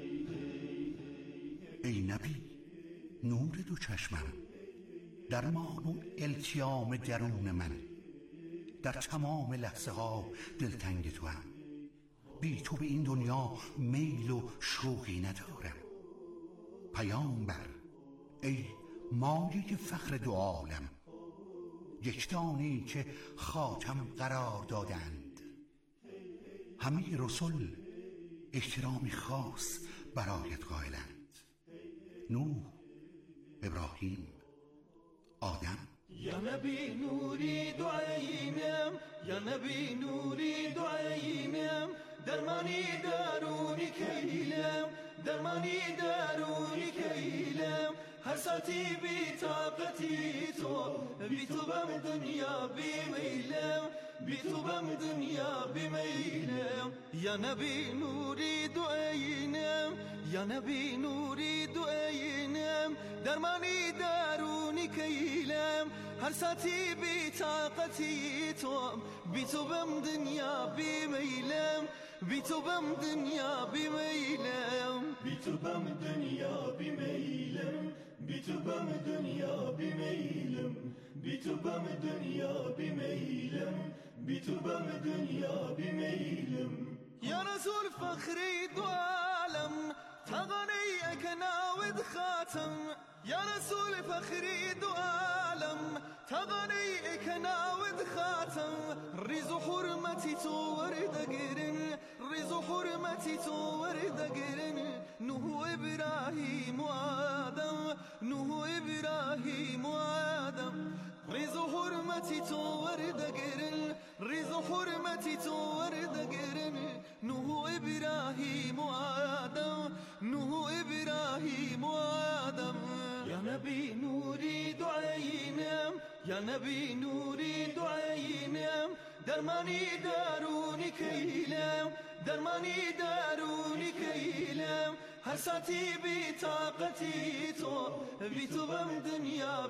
Speaker 10: ای نبی، نور دو چشمم، درمان و التیام درون من، در تمام لحظه ها دلتنگ تو هم. بی تو به این دنیا میل و شوقی ندارم. پیامبر، ای مایه فخر دو عالم، یک دانی که خاتم قرار دادند. همه رسول احترامی خاص برایت قائلند. نوح، ابراهیم، آدم.
Speaker 2: یا نبی نوری دعاییم، یا نبی نوری دعاییم، درمانی درونی کیلم، درمانی درونی کیلم. هر ساعتی بی طاقتی تو، بی تو بم دنیا بی میلم، بی تو بم دنیا بمیلم یا نبی نوری دعینم یا نبی نوری دعینم درمانی درونی کیلم هر ساعتی بی طاقتی توام بی تو بم دنیا بمیلم بی تو بم دنیا بمیلم
Speaker 11: بی تو بم دنیا بمیلم بی تو بم دنیا بمیلم بی تو بم دنیا بمیلم بی تو بم دنیا بمیلم
Speaker 2: یا رسول فخری دو عالم تغنی اکناود خاتم یا رسول فخری دو عالم تغنی اکناود خاتم ریز و حرمتی تو ورد گرن ریز و حرمتی تو ورد گرن نوح ابراهیم و آدم نوح ابراهیم و آدم ریز و حرمتی تو ورد گرن ریز و حرمتی تو ورد گرن نوح ابراهیم و آدم نوح ابراهیم و آدم
Speaker 11: یا نبی نوری دعینم
Speaker 2: یا نبی نوری دعینم درمانی درونی کیلم درمانی درونی کیلم هر ساعتی بی طاقتی تو بی تو بم دنیا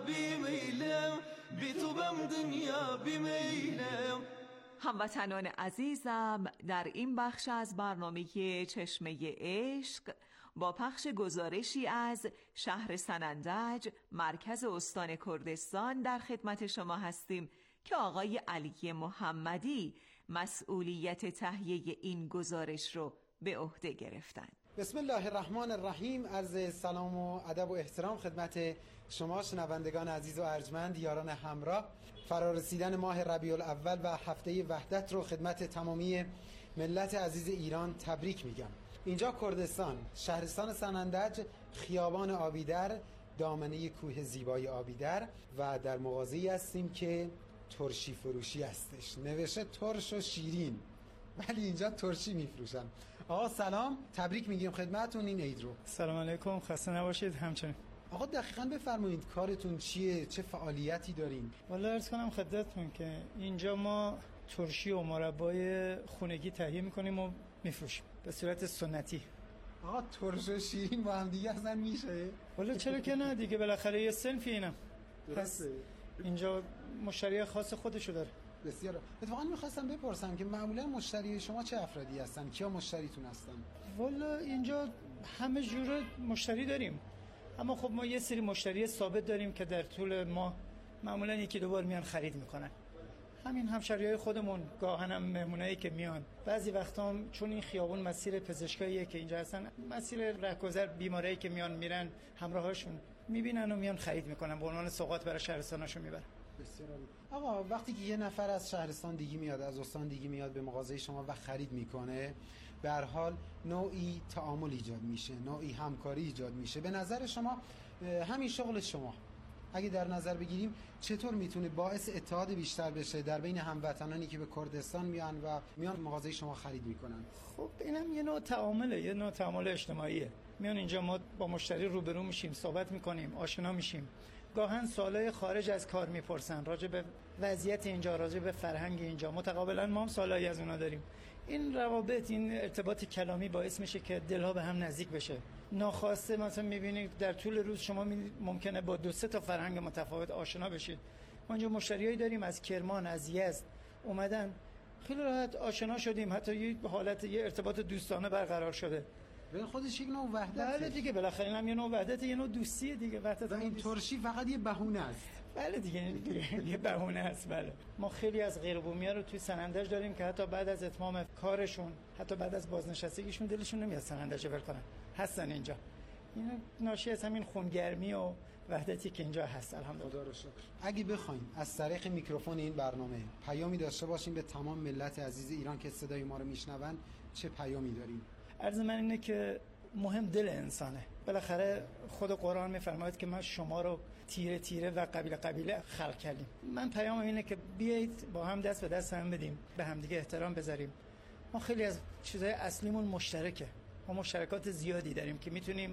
Speaker 2: بمیلم بی تو بم دنیا بمیلم.
Speaker 7: هموطنان عزیزم، در این بخش از برنامه چشمه عشق با پخش گزارشی از شهر سنندج مرکز استان کردستان در خدمت شما هستیم که آقای علی محمدی مسئولیت تهیه این گزارش رو به عهده گرفتن.
Speaker 12: بسم الله الرحمن الرحیم. عرض سلام و ادب و احترام خدمت شما شنوندگان عزیز و ارجمند، یاران همراه. فرارسیدن ماه ربیع الاول و هفته وحدت رو خدمت تمامی ملت عزیز ایران تبریک میگم. اینجا کردستان، شهرستان سنندج، خیابان آبیدر، دامنه کوه زیبای آبیدر و در مغازه‌ای هستیم که ترشی فروشی هستش، نوشته ترش و شیرین، ولی اینجا ترشی میفروشن. آقا سلام، تبریک میگیم خدمتتون این عید رو.
Speaker 13: سلام علیکم، خسته نباشید. همچنین
Speaker 12: آقا دقیقاً بفرمایید کارتون چیه، چه فعالیتی دارین؟
Speaker 13: والا عرض کنم خدمتتون که اینجا ما ترشی و مربای خونگی تهیه میکنیم و میفروشیم به صورت سنتی.
Speaker 12: آقا ترش و شیرین با هم دیگه اصلا میشه؟
Speaker 13: والا چرا که نه دیگه، بالاخره یه صنفی اینم.
Speaker 12: درسته.
Speaker 13: اینجا مشتری خاص خودشو داره.
Speaker 12: بسیار. اتفاقا میخواستم بپرسم که معمولا مشتری شما چه افرادی هستن؟ کیا مشتریتون هستن؟
Speaker 13: والا اینجا همه جور مشتری داریم، اما خب ما یه سری مشتری ثابت داریم که در طول ماه معمولا یکی دو بار میان خرید میکنن. همین همشریای خودمون، گاهن هم مهمونایی که میان. بعضی وقتا هم چون این خیابون مسیر پزشکاییه که اینجا هستن، مسیر رهگذر بیمارایی که میان میرن همراهاشون میبینن و میان خرید میکنن، به عنوان سوغات برای شهرستاناشون میبرن.
Speaker 12: بسیار عالی. آقا وقتی که یه نفر از شهرستان دیگه میاد، از استان دیگه میاد به مغازه شما و خرید میکنه، به هر حال نوعی تعامل ایجاد میشه، نوعی همکاری ایجاد میشه. به نظر شما همین شغل شما اگه در نظر بگیریم چطور میتونه باعث اتحاد بیشتر بشه در بین هموطنانی که به کردستان میان و میان مغازه شما خرید میکنن؟
Speaker 13: خب اینم یه نوع تعامله، یه نوع تعامل اجتماعیه. میان اینجا ما با مشتری روبرو میشیم، صحبت میکنیم، آشنا میشیم. گاهن سوالای خارج از کار میپرسن، راجع به وضعیت اینجا، راجع به فرهنگ اینجا. متقابلا ما هم سوالایی از اونا داریم. این روابط، این ارتباط کلامی باعث میشه که دلها به هم نزدیک بشه. ناخواسته مثلا میبینید در طول روز شما ممکنه با دو سه تا فرهنگ متفاوت آشنا بشید. ما اینجا مشتریایی داریم از کرمان، از یزد اومدن، خیلی راحت آشنا شدیم، حتی یه حالت یه ارتباط دوستانه برقرار شده.
Speaker 12: به خودش یک نوع وحدت.
Speaker 13: بله دیگه، بالاخره هم یه نوع وحدت، یه نوع دوستیه دیگه. وحدت
Speaker 12: و این ترشی فقط یه بهونه است.
Speaker 13: بله دیگه، یه بهونه است. بله ما خیلی از غیر بومی‌ها رو توی سنندج داریم که حتی بعد از اتمام کارشون، حتی بعد از بازنشستگیشون دلشون نمیاد سنندج ول کنن، هستن اینجا. این ناشی از همین خونگرمی و وحدتی که اینجا هست. الحمدلله.
Speaker 12: خدا رو شکر. اگه بخوایم از طریق میکروفون این برنامه پیامی داشته باشیم به تمام ملت عزیز ایران که صدای ما رو میشنون، چه پیامی داریم؟
Speaker 13: عرض من اینه که مهم دل انسانه. بالاخره خود قرآن میفرماید که ما شما رو تیره تیره و قبیله قبیله خلق کردیم. من پیامم اینه که بیایید با هم دست به دست هم بدیم، به هم دیگه احترام بذاریم. ما خیلی از چیزهای اصلیمون مشترکه. ما مشترکات زیادی داریم که میتونیم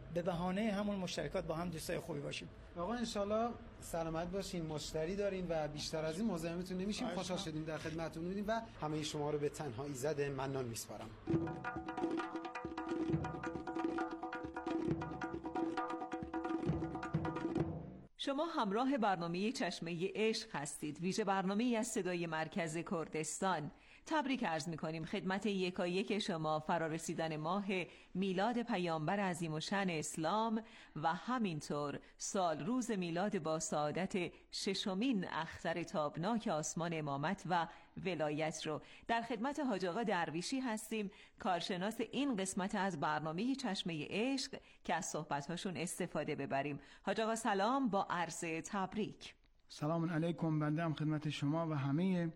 Speaker 13: به بهانه همون مشترکات با هم دوستای خوبی باشیم.
Speaker 12: آقا انشالله سلامت باشین، مشتری دارین و بیشتر از این مزاحمتون نمیشیم. خوشحال شدیم در خدمتتون بودیم و همه شما رو به تنها ایزد منان میسپارم.
Speaker 7: شما همراه برنامه چشمه عشق هستید، ویژه برنامه از صدای مرکز کردستان. تبریک عرض می‌کنیم خدمت یکایک شما فرارسیدن ماه میلاد پیامبر عظیم الشأن اسلام و همینطور سال روز میلاد با سعادت ششمین اختر تابناک آسمان امامت و ولایت رو. در خدمت حاج آقا درویشی هستیم، کارشناس این قسمت از برنامه چشمه عشق که از صحبت‌هاشون استفاده ببریم. حاج آقا سلام با عرض تبریک.
Speaker 14: سلام علیکم، بنده هم خدمت شما و همه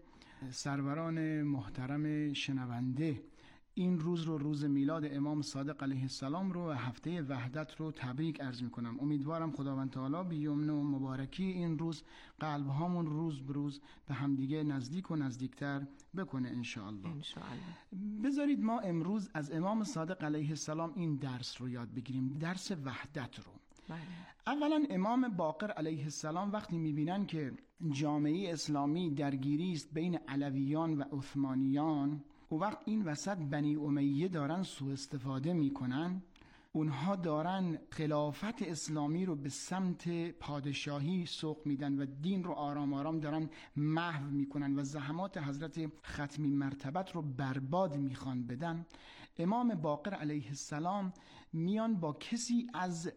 Speaker 14: سروران محترم شنونده این روز رو، روز میلاد امام صادق علیه السلام رو و هفته وحدت رو تبریک عرض میکنم. امیدوارم خداوند تعالی بی یمن و مبارکی این روز قلب هامون روز به روز به همدیگه نزدیک و نزدیکتر بکنه انشاءالله. انشاءالله. بذارید ما امروز از امام صادق علیه السلام این درس رو یاد بگیریم، درس وحدت رو. اولا امام باقر علیه السلام وقتی میبینن که جامعه اسلامی درگیری است بین علویان و عثمانیان، و وقت این وسط بنی امیه دارن سوء استفاده میکنن، اونها دارن خلافت اسلامی رو به سمت پادشاهی سوق میدن و دین رو آرام آرام دارن محو میکنن و زحمات حضرت ختمی مرتبت رو برباد میخوان بدن، امام باقر علیه السلام میان با کسی از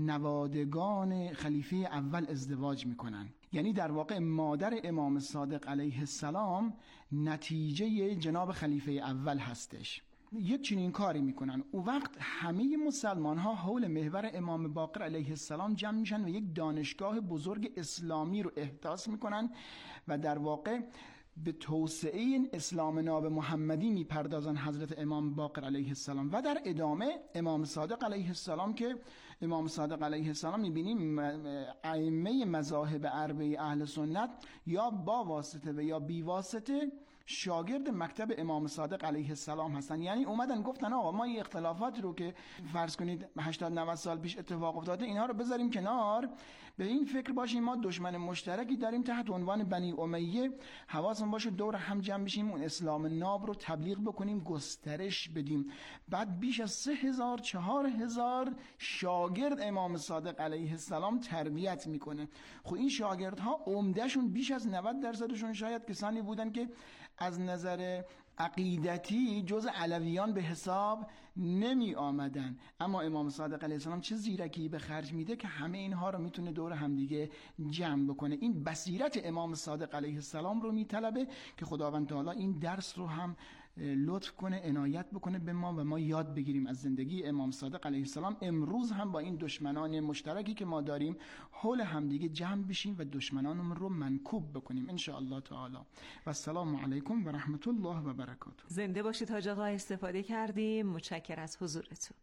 Speaker 14: نوادگان خلیفه اول ازدواج میکنن. یعنی در واقع مادر امام صادق علیه السلام نتیجه جناب خلیفه اول هستش. یک چنین کاری میکنن. او وقت همه مسلمان ها حول محور امام باقر علیه السلام جمع میشن و یک دانشگاه بزرگ اسلامی رو احداث میکنن و در واقع به توسعه این اسلام ناب محمدی میپردازن حضرت امام باقر علیه السلام. و در ادامه امام صادق علیه السلام که امام صادق علیه السلام میبینیم ائمه مذاهب اربعه اهل سنت یا با واسطه و یا بی واسطه شاگرد مکتب امام صادق علیه السلام هستن. یعنی اومدن گفتن آقا ما این اختلافات رو که فرض کنید هشتاد نود سال پیش اتفاق افتاده اینها رو بذاریم کنار، به این فکر باشیم ما دشمن مشترکی داریم تحت عنوان بنی امیه، حواسمون باشه دور هم جمع بشیم اون اسلام ناب رو تبلیغ بکنیم، گسترش بدیم. بعد بیش از سه هزار چهار هزار شاگرد امام صادق علیه السلام تربیت میکنه. خب این شاگردها عمدهشون بیش از نود درصدشون شاید کسانی بودن که از نظر عقیدتی جز علویان به حساب نمی آمدن، اما امام صادق علیه السلام چه زیرکی به خرج میده که همه اینها رو میتونه دور همدیگه جمع بکنه. این بصیرت امام صادق علیه السلام رو میطلبه که خداوند تعالی این درس رو هم لطف کنه، عنایت بکنه به ما و ما یاد بگیریم از زندگی امام صادق علیه السلام. امروز هم با این دشمنان مشترکی که ما داریم حول همدیگه جمع بشیم و دشمنانمون رو منکوب بکنیم ان شاء الله تعالی. و السلام علیکم و رحمت الله و برکاته.
Speaker 7: زنده باشید حاج آقا، استفاده کردیم، متشکرم از حضورتون.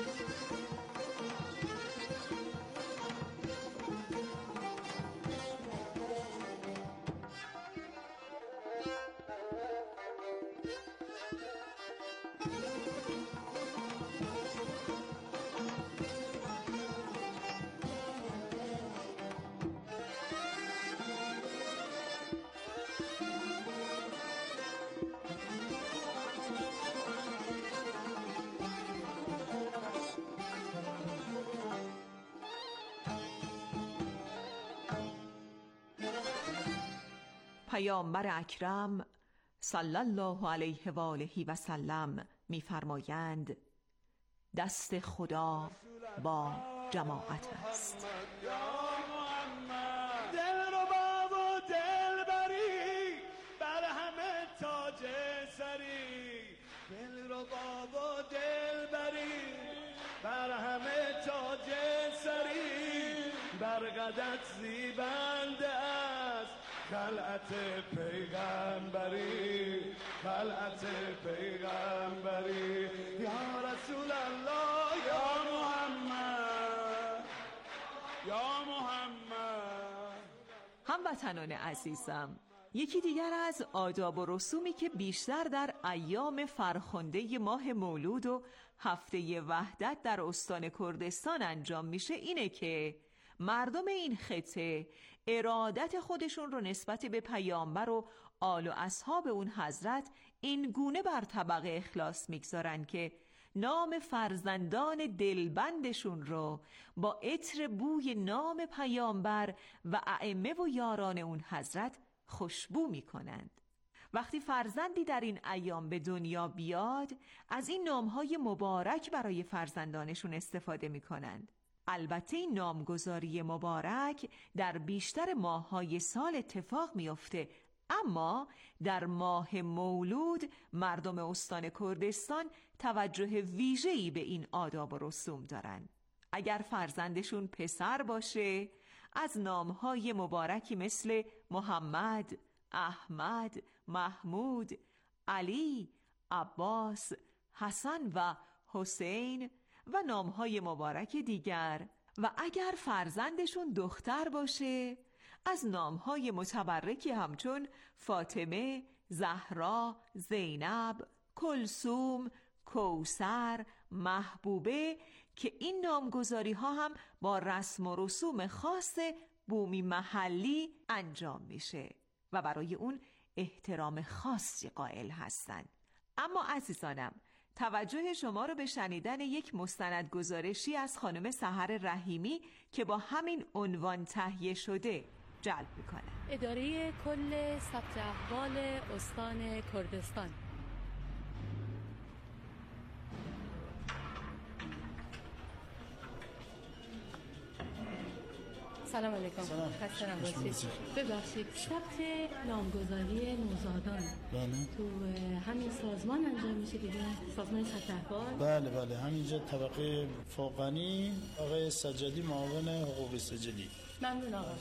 Speaker 7: پیامبر اکرم صلی الله علیه و آله و سلم می‌فرمایند دست خدا با جماعت است.
Speaker 11: دل رو با و دل بری بر همه تاج سری، دل رو با و دل بری بر همه تاج سری، بر قدت زیبنده است خلعت پیغمبری، خلعت پیغمبری. یا رسول الله یا محمد یا محمد.
Speaker 7: هموطنان عزیزم، یکی دیگر از آداب و رسومی که بیشتر در ایام فرخنده ماه مولود و هفته وحدت در استان کردستان انجام میشه اینه که مردم این خطه ارادت خودشون رو نسبت به پیامبر و آل و اصحاب اون حضرت این گونه بر طبق اخلاص میگذارن که نام فرزندان دلبندشون رو با عطر بوی نام پیامبر و ائمه و یاران اون حضرت خوشبو میکنند. وقتی فرزندی در این ایام به دنیا بیاد از این نامهای مبارک برای فرزندانشون استفاده میکنند. البته این نامگذاری مبارک در بیشتر ماه‌های سال اتفاق میفته، اما در ماه مولود مردم استان کردستان توجه ویژه‌ای به این آداب و رسوم دارن. اگر فرزندشون پسر باشه از نامهای مبارکی مثل محمد، احمد، محمود، علی، عباس، حسن و حسین و نامهای مبارک دیگر، و اگر فرزندشون دختر باشه از نامهای متبرکی همچون فاطمه، زهرا، زینب، کلثوم، کوثر، محبوبه که این نامگذاری ها هم با رسم و رسوم خاص بومی محلی انجام میشه و برای اون احترام خاصی قائل هستند. اما عزیزانم، توجه شما رو به شنیدن یک مستند گزارشی از خانم سحر رحیمی که با همین عنوان تهیه شده جلب میکنه.
Speaker 15: اداره کل ثبت احوال استان کردستان. سلام علیکم.
Speaker 16: سلام.
Speaker 15: خسته نباشید. ببخشید، ثبت نامگذاری نوزادان
Speaker 16: بله
Speaker 15: تو همین سازمان انجام میشه دیگه؟ سازمان ثبت احوال؟
Speaker 16: بله بله، همینجا طبقه فوقانی آقای سجادی، معاون حقوقی سجلی.
Speaker 15: ممنون آقا.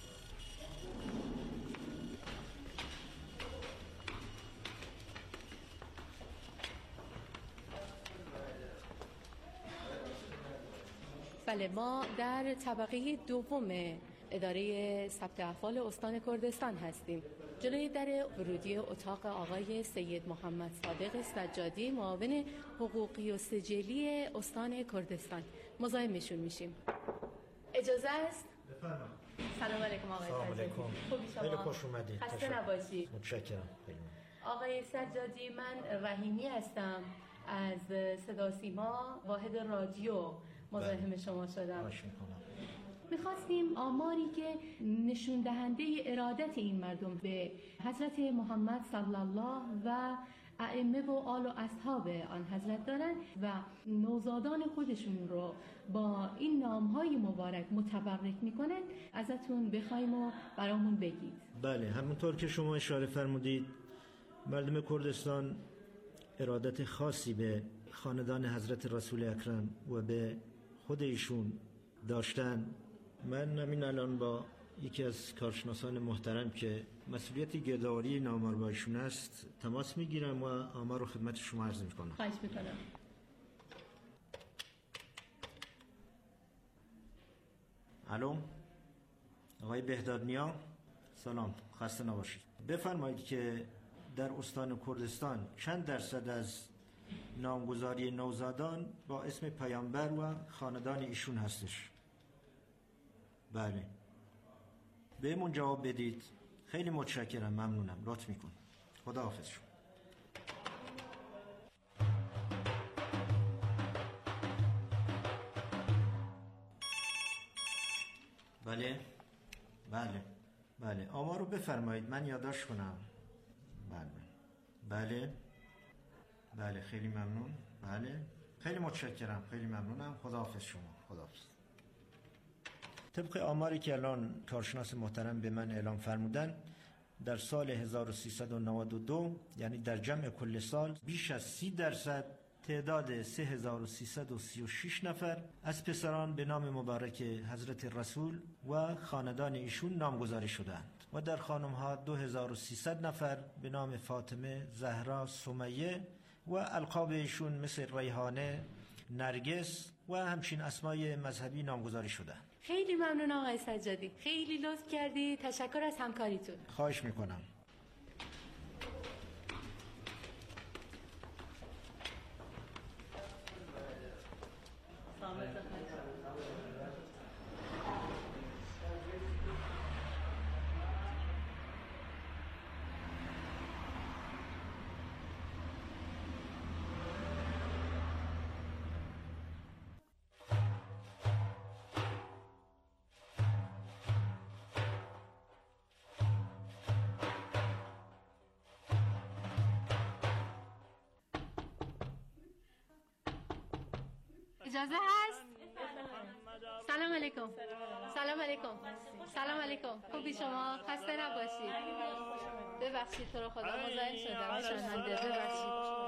Speaker 15: بله، ما در طبقه دوم اداره ثبت احوال استان کردستان هستیم. جلوی در ورودی اتاق آقای سید محمد صادق سجادی، معاون حقوقی و سجلی استان کردستان، مزاحمشون میشیم. اجازه است؟
Speaker 17: بفرمایید.
Speaker 15: سلام علیکم آقای سجادی.
Speaker 17: سلام علیکم.
Speaker 15: خوبی شما؟
Speaker 17: خیلی خوش اومدید.
Speaker 15: خسته نباشید.
Speaker 17: متشکرم.
Speaker 15: آقای سجادی، من رحیمی هستم از صدا سیما واحد رادیو مزاحم شما شدم. میخواستیم آماری که نشون دهنده ارادت این مردم به حضرت محمد صلی الله و ائمه و آل و اصحاب آن حضرت دارن و نوزادان خودشون رو با این نامهای مبارک متبرک میکنن، ازتون بخوایم و برامون بگید.
Speaker 17: بله، همونطور که شما اشاره فرمودید، مردم کردستان ارادت خاصی به خاندان حضرت رسول اکرم و به خود ایشون داشتن. من همین الان با یکی از کارشناسان محترم که مسئولیت گردآوری این آمار با ایشون است تماس میگیرم و آمار رو خدمت شما عرض میکنم.
Speaker 15: خواهش میکنم.
Speaker 17: الو، آقای بهدادنیا، سلام، خسته نباشید. بفرمایید که در استان کردستان چند درصد از نامگذاری نوزادان با اسم پیامبر و خاندان ایشون هستش؟ بله، بهمون جواب بدید. خیلی متشکرم، ممنونم، لطف میکن. خداحافظ شما. بله بله بله، آمار رو بفرمایید من یادداشت کنم. بله بله بله، خیلی ممنون. بله، خیلی متشکرم، خیلی ممنونم. خداحافظ شما. خداحافظ. طبق آماری که الان کارشناس محترم به من اعلام فرمودن، در سال هزار و سیصد و نود و دو، یعنی در جمع کل سال، بیش از سی درصد تعداد سه هزار و سیصد و سی و شش نفر از پسران به نام مبارک حضرت رسول و خاندان ایشون نامگذاری شدند و در خانم‌ها دو هزار و سیصد نفر به نام فاطمه، زهرا، سمیه و القاب ایشون مثل ریحانه، نرگس و همچین اسمای مذهبی نامگذاری شدند.
Speaker 15: خیلی ممنون آقای سجادی، خیلی لطف کردی. تشکر از همکاریتون.
Speaker 17: خواهش میکنم.
Speaker 15: اجازه هست؟ سلام علیکم. سلام علیکم. سلام علیکم. خوبی شما؟ خسته نباشید. ببخشید تو رو خدا مزاحم شدم. شرمنده. ببخشید.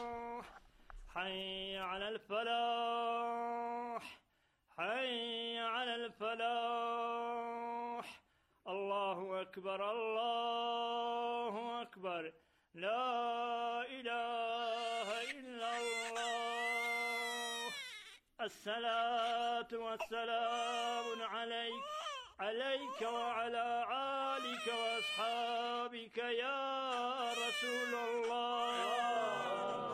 Speaker 18: حي على الفلاح حي على الفلاح الله أكبر الله أكبر لا إله إلا الله الصلاة والسلام عليك عليك وعلى آلك وأصحابك يا رسول الله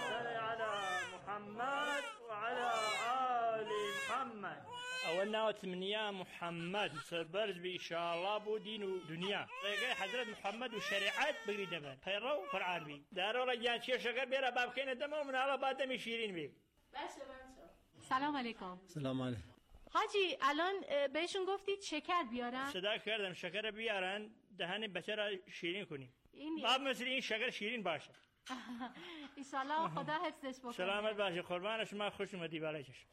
Speaker 18: محمد وعلى آل محمد أولنا وتمنيا محمد سربرز بإن شاء الله بو دين ودنيا رجع حضرت محمد وشريعات بقري دمن خيرو قرآن بي دارو رجال شيء شجر بيرا باب كين دمه ومن على بعد دم شيرين بي
Speaker 15: سلام علیکم.
Speaker 16: سلام علیکم.
Speaker 15: حاجی الان بهشون گفتید شکر بیارن؟
Speaker 18: صدا کردم شکر بیارن دهن بچه را شیرین کنیم. باب مثل این شکر شیرین باشه.
Speaker 15: ایشالله خدا حفظش بکنه.
Speaker 18: سلامت باشی قربان شما خوش اومدی بالای چشم.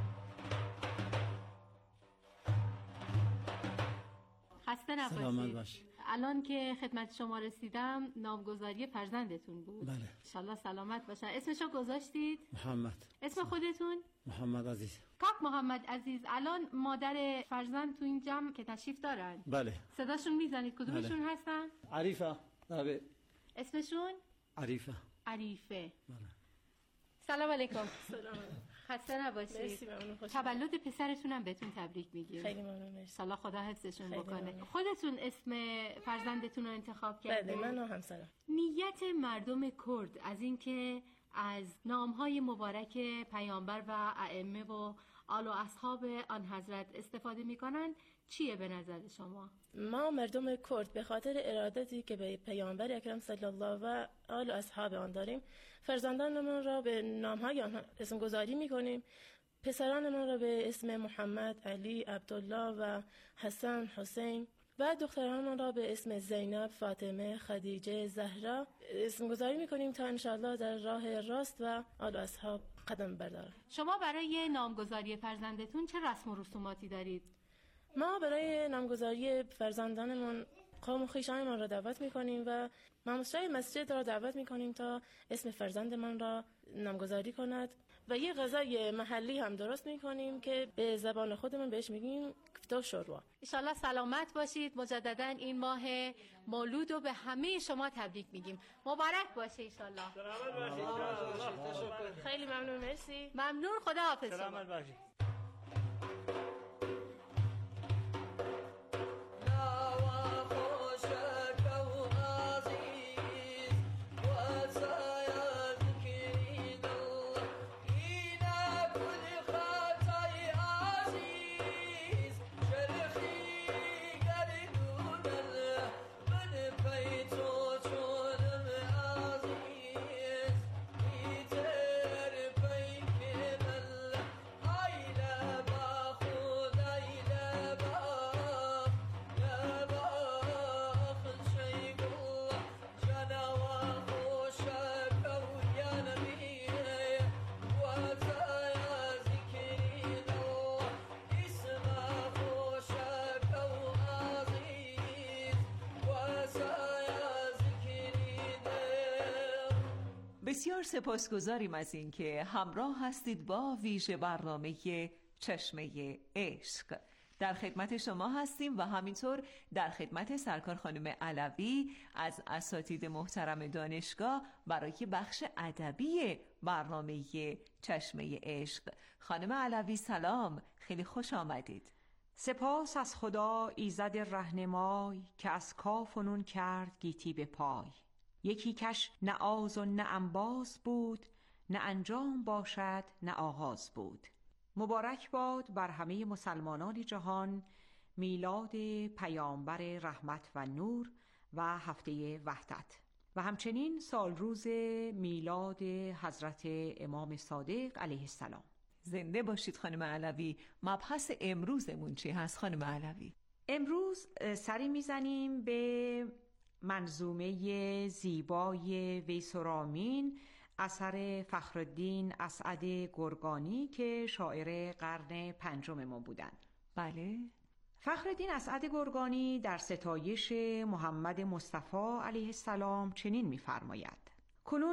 Speaker 15: خسته نباشید. الان که خدمت شما رسیدم نامگذاری فرزندتون بود.
Speaker 16: بله.
Speaker 15: انشالله سلامت باشن. اسمشو گذاشتید؟
Speaker 16: محمد.
Speaker 15: اسم خودتون؟
Speaker 16: محمد عزیز.
Speaker 15: کاک محمد عزیز، الان مادر فرزند تو این جمع که تشریف دارن.
Speaker 16: بله.
Speaker 15: صداشون میزنید کدومشون
Speaker 16: بله.
Speaker 15: هستن؟
Speaker 16: عریفه. بله.
Speaker 15: اسمشون؟
Speaker 16: عریفه.
Speaker 15: عریفه.
Speaker 16: بله.
Speaker 15: سلام علیکم.
Speaker 19: سلام.
Speaker 15: خسته نباشید.
Speaker 19: مرسی ممنون.
Speaker 15: تولد پسرتونم بهتون تبریک میگیم.
Speaker 19: خیلی ممنون. مرسی.
Speaker 15: الله خدا حفظشون بکنه.
Speaker 19: ممنون.
Speaker 15: خودتون اسم فرزندتون رو انتخاب کردید؟
Speaker 19: بله من و همسرم.
Speaker 15: نیت مردم کرد از اینکه از نامهای مبارک پیامبر و ائمه و آل و اصحاب آن حضرت استفاده میکنن چیه به نظر شما؟
Speaker 19: ما مردم کرد به خاطر ارادتی که به پیامبر اکرم صلی الله و آل و اصحاب آن داریم فرزندانمان را به نامهای آنها اسم گذاری میکنیم. پسرانمان را به اسم محمد، علی، عبدالله و حسن، حسین و دخترانمان را به اسم زینب، فاطمه، خدیجه، زهرا اسم گذاری میکنیم تا انشاءالله در راه راست و آل و اصحاب قدم بردارن.
Speaker 15: شما برای نامگذاری فرزندتون چه رسم و رسوماتی دارید؟
Speaker 19: ما برای نامگذاری فرزندانمون قوم و خویشانمان را دعوت میکنیم و مامورای مسجد را دعوت میکنیم تا اسم فرزندمان را نامگذاری کند و یه غذای محلی هم درست میکنیم که به زبان خودمون بهش میگیم کفته و شوروا.
Speaker 15: انشالله سلامت باشید. مجددا این ماه مولود رو به همه شما تبریک میگیم. مبارک باشه انشالله.
Speaker 18: سلامت باشید.
Speaker 19: خیلی ممنون. مرسی.
Speaker 15: ممنون. خدا حافظ.
Speaker 18: سلامت باشید.
Speaker 7: بسیار سپاسگزاریم از این که همراه هستید با ویژه برنامه چشمه عشق. در خدمت شما هستیم و همینطور در خدمت سرکار خانم علوی از اساتید محترم دانشگاه برای بخش ادبی برنامه چشمه عشق. خانم علوی سلام، خیلی خوش آمدید.
Speaker 20: سپاس از خدا ایزد رهنمای که از کاف و نون کرد گیتی به پای. یکی کش نه آز و نه انباز بود، نه انجام باشد نه آغاز بود. مبارک باد بر همه مسلمانان جهان میلاد پیامبر رحمت و نور و هفته وحدت و همچنین سال روز میلاد حضرت امام صادق علیه السلام.
Speaker 7: زنده باشید خانم علوی. مبحث امروزمون چی هست خانم علوی؟
Speaker 20: امروز سری میزنیم به منظومه زیبای ویسرامین اثر فخرالدین اسعد گرگانی که شاعر قرن پنجم ما بودند.
Speaker 7: بله.
Speaker 20: فخرالدین اسعد گرگانی در ستایش محمد مصطفی علیه السلام چنین می‌فرماید: